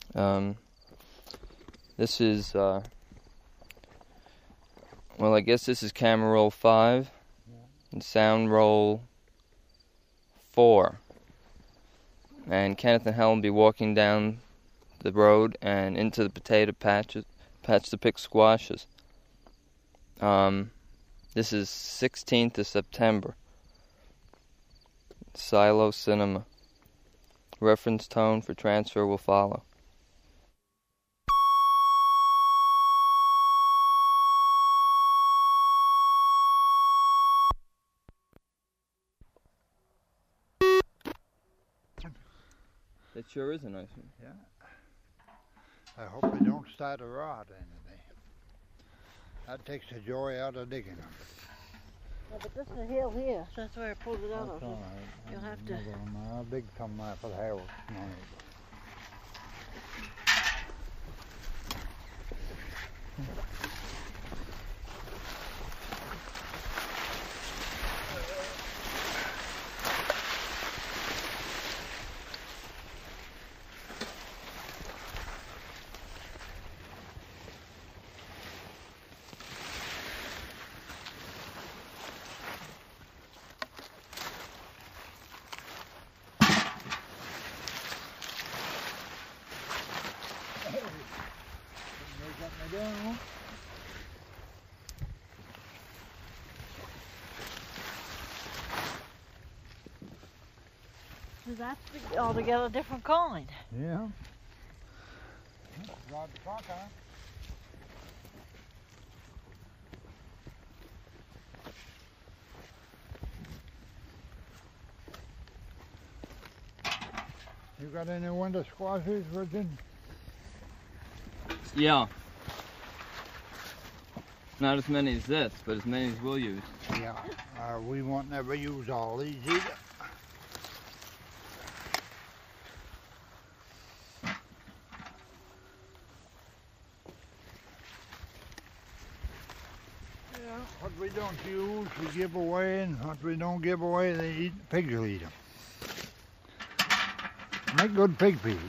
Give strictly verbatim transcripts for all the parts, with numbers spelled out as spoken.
Um, this is, uh, well, I guess this is camera roll five and sound roll four. And Kenneth and Helen will be walking down the road and into the potato patches, patch to pick squashes. Um, this is sixteenth of September. Silo Cinema. Reference tone for transfer will follow. That sure is a nice one. Yeah. I hope they don't start a rot or anything. That takes the joy out of digging them. Yeah, but this is a hill here, so that's where I pulled it out That's of. all right. You'll have to. I'll dig some uh, for the house. No. So that's the altogether different kind. Yeah. Rod the clock, huh? You got any winter squashes, Richard? Yeah. Not as many as this, but as many as we'll use. Yeah. Uh, we won't never use all these either. Yeah. What we don't use, we give away, and what we don't give away, they eat. Pigs will eat them. Make good pig feed.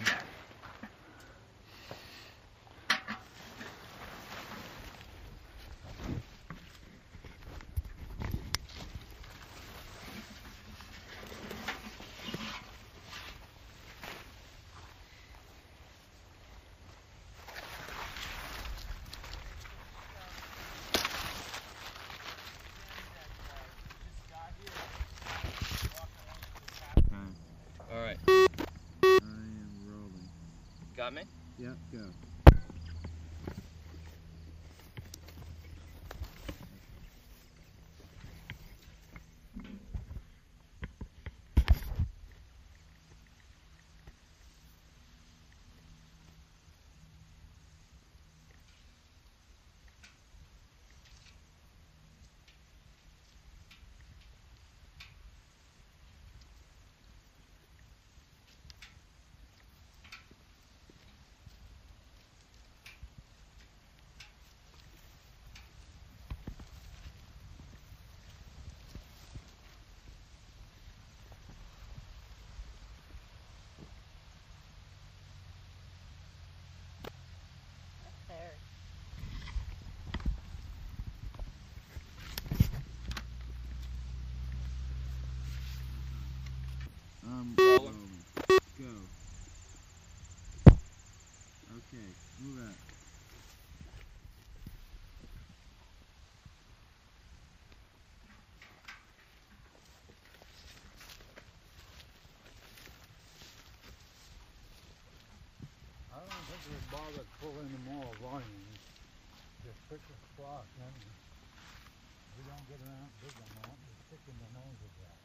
All right. I am rolling. Got me? Yep, go. There. Um, Roller. rolling. Go. Okay, move out. I don't think we bother pulling any more volume. Just pick a squash, and we don't get around big amount, just stick in the nose of that.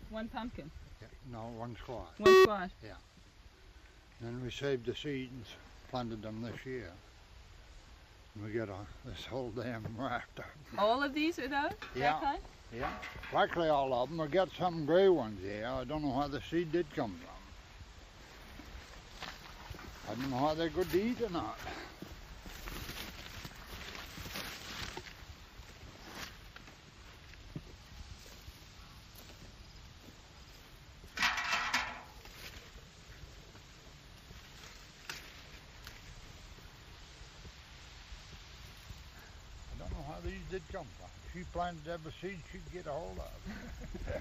one pumpkin, Yeah, no, one squash. one squash. Then we saved the seeds, planted them this year. And we got a, this whole damn raft of them. All of these are those? Yeah. That kind? Yeah, practically all of them. We got some gray ones here. I don't know where the seed did come from. I don't know whether they're good to eat or not. I don't know where these did come from. She planted every seed she could get a hold of.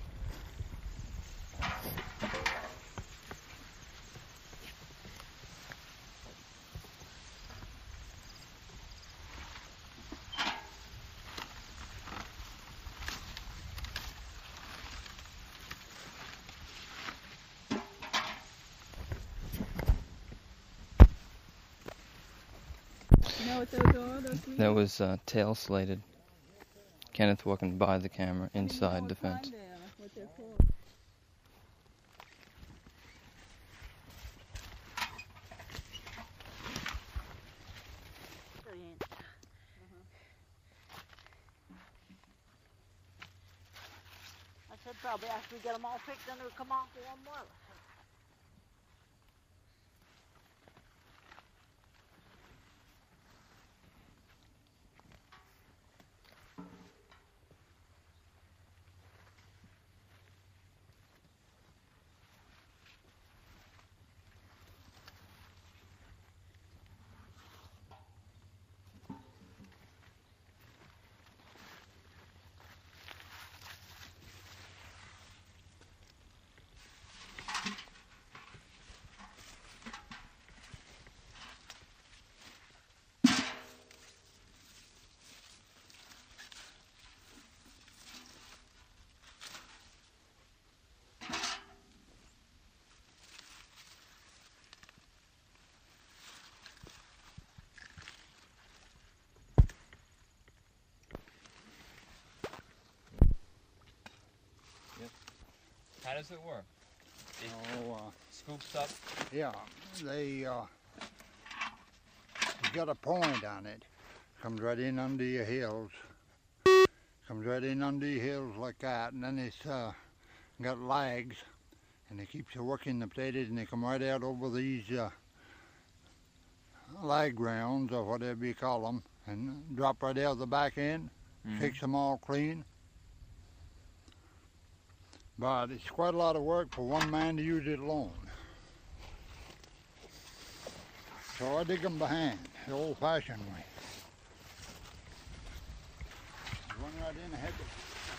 You know what those are? Those leaves? That was uh, tail slated. Kenneth walking by the camera I didn't know inside what the kind fence. they are, what they're for. I said probably after we get them all picked, then it'll come off for one more. How does it work? Oh, uh, Scoops up. yeah, they, uh, you got a point on it. Comes right in under your heels. Comes right in under your heels like that, and then it's uh, got legs, and it keeps you working the potatoes, and they come right out over these uh, leg rounds, or whatever you call them, and drop right out the back end, Mhm. fix them all clean. But it's quite a lot of work for one man to use it alone. So I dig them by hand, the old-fashioned way. Run right in ahead of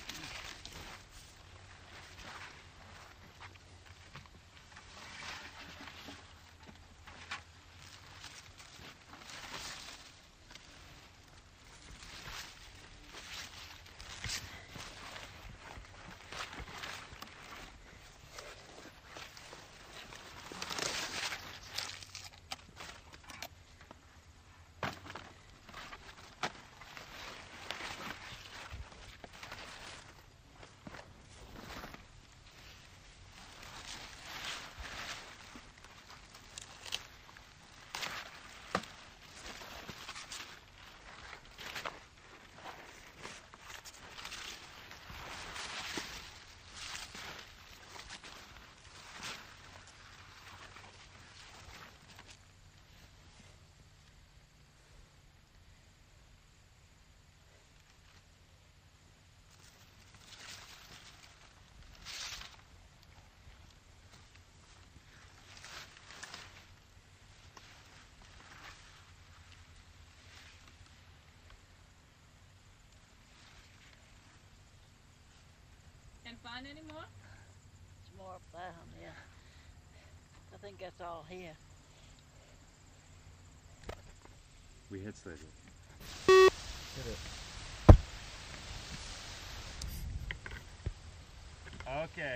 Can't find any more? It's more up there, yeah. I think that's all here. We hit slated. Hit it. Okay.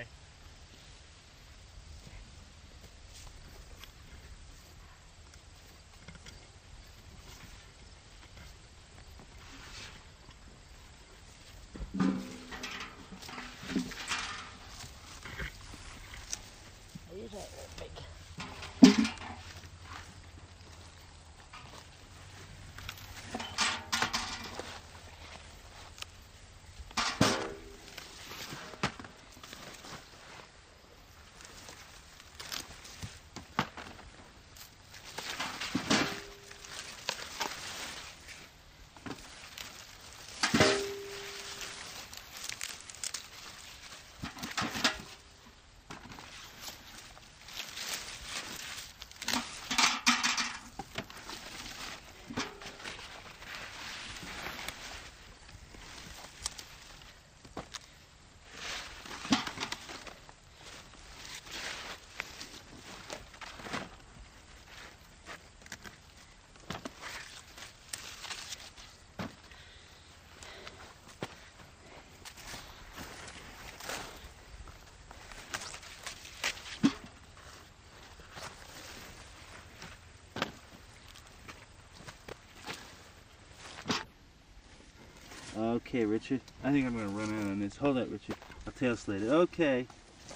Okay, Richard. I think I'm gonna run out on this. Hold up, Richard. I'll tail slate it. Okay.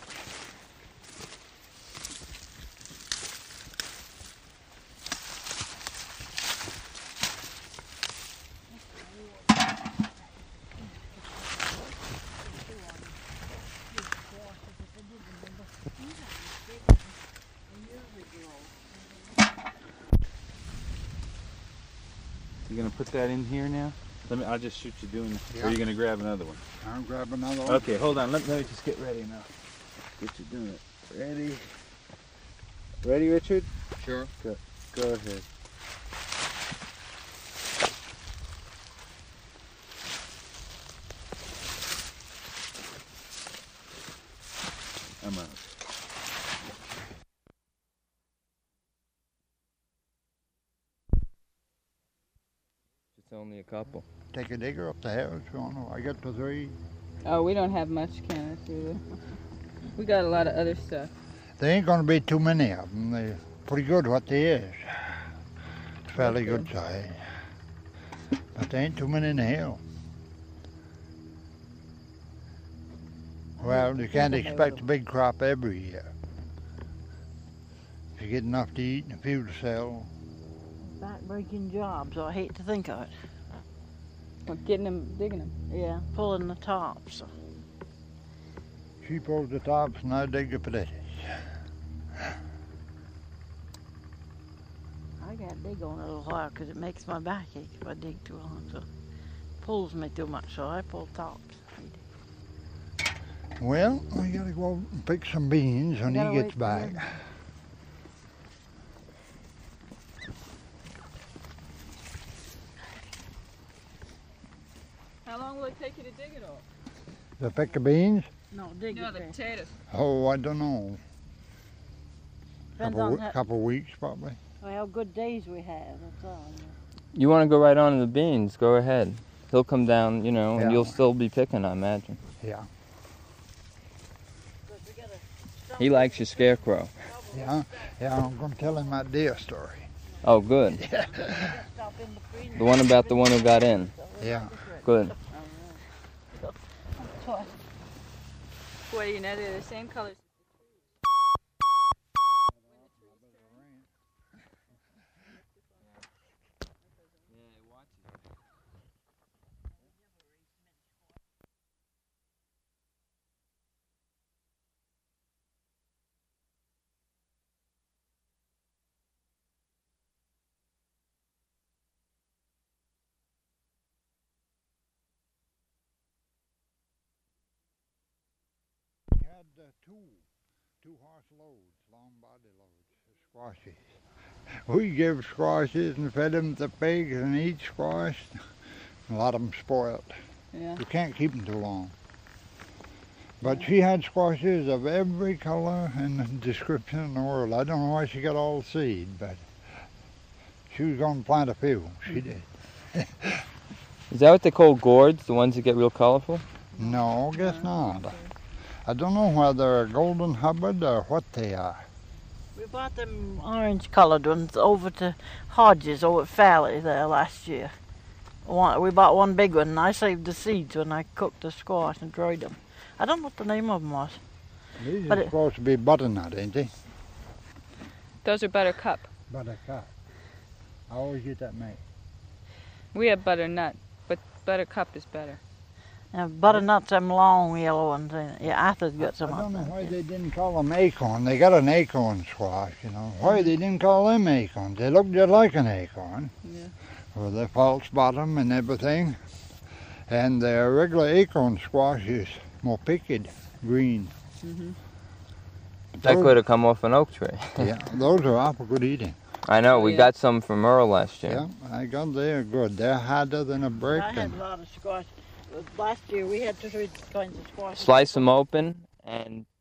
You gonna put that in here now? Let me. I'll just shoot you doing it. Yeah. Or are you gonna grab another one? I'll grab another one. Okay, hold on. Let, let me just get ready now. Get you doing it. Ready? Ready, Richard? Sure. Go. Go ahead. I'm out. It's only a couple. Take a digger up the hill if you want to. I got the three. Oh, we don't have much Kenneth either. We got a lot of other stuff. There ain't gonna be too many of them. They're pretty good what they is. It's fairly good size. But there ain't too many in the hill. Well, you can't expect a big crop every year. If you get enough to eat and a few to sell. Back-breaking job, so I hate to think of it. We're getting them, digging them. Yeah, pulling the tops. She pulls the tops and I dig the potatoes. I got to dig on it a little while because it makes my back ache if I dig too long. So it pulls me too much, so I pull tops. Well, we gotta go out and pick some beans when gotta he gets wait for back. him. How long will it take you to dig it all? To pick the beans? No, dig No, it the there. potatoes. Oh, I don't know. Depends Couple, on we- how, couple weeks probably. how good days we have, that's all. You want to go right on to the beans? Go ahead. He'll come down, you know, and Yeah. you'll still be picking, I imagine. Yeah. He likes your scarecrow. Yeah, yeah, I'm gonna tell him my deer story. Oh, good. The one about the one who got in. Yeah. Good. What do you know? They're the same colors. He had uh, two, two horse loads, long body loads of squashes. We give squashes and fed them to pigs and eat squash. A lot of them spoiled. Yeah. You can't keep them too long. But she had squashes of every color and description in the world. I don't know why she got all the seed, but she was going to plant a few. She did. Is that what they call gourds, the ones that get real colorful? No, guess not. I don't know whether they're a Golden Hubbard or what they are. We bought them orange colored ones over to Hodges over at Falley there last year. One, we bought one big one and I saved the seeds when I cooked the squash and dried them. I don't know what the name of them was. These But are it- supposed to be butternut, ain't they? Those are buttercup. Buttercup. I always get that made. We have butternut, but buttercup is better. And butternuts, them long yellow ones. ain't it? Yeah, Arthur's got some I don't know of why them. they didn't call them acorn. They got an acorn squash, you know. Why they didn't call them acorns? They look just like an acorn. Yeah. With the false bottom and everything. And the regular acorn squash is more picked, green. Mm-hmm. That Those- could have come off an oak tree. Yeah, those are awful good eating. I know, we Yeah. got some from Earl last year. Yeah, I got they're good. They're harder than a brick. I had And a lot of squash. Last year we had two three kinds of squash. Slice them open and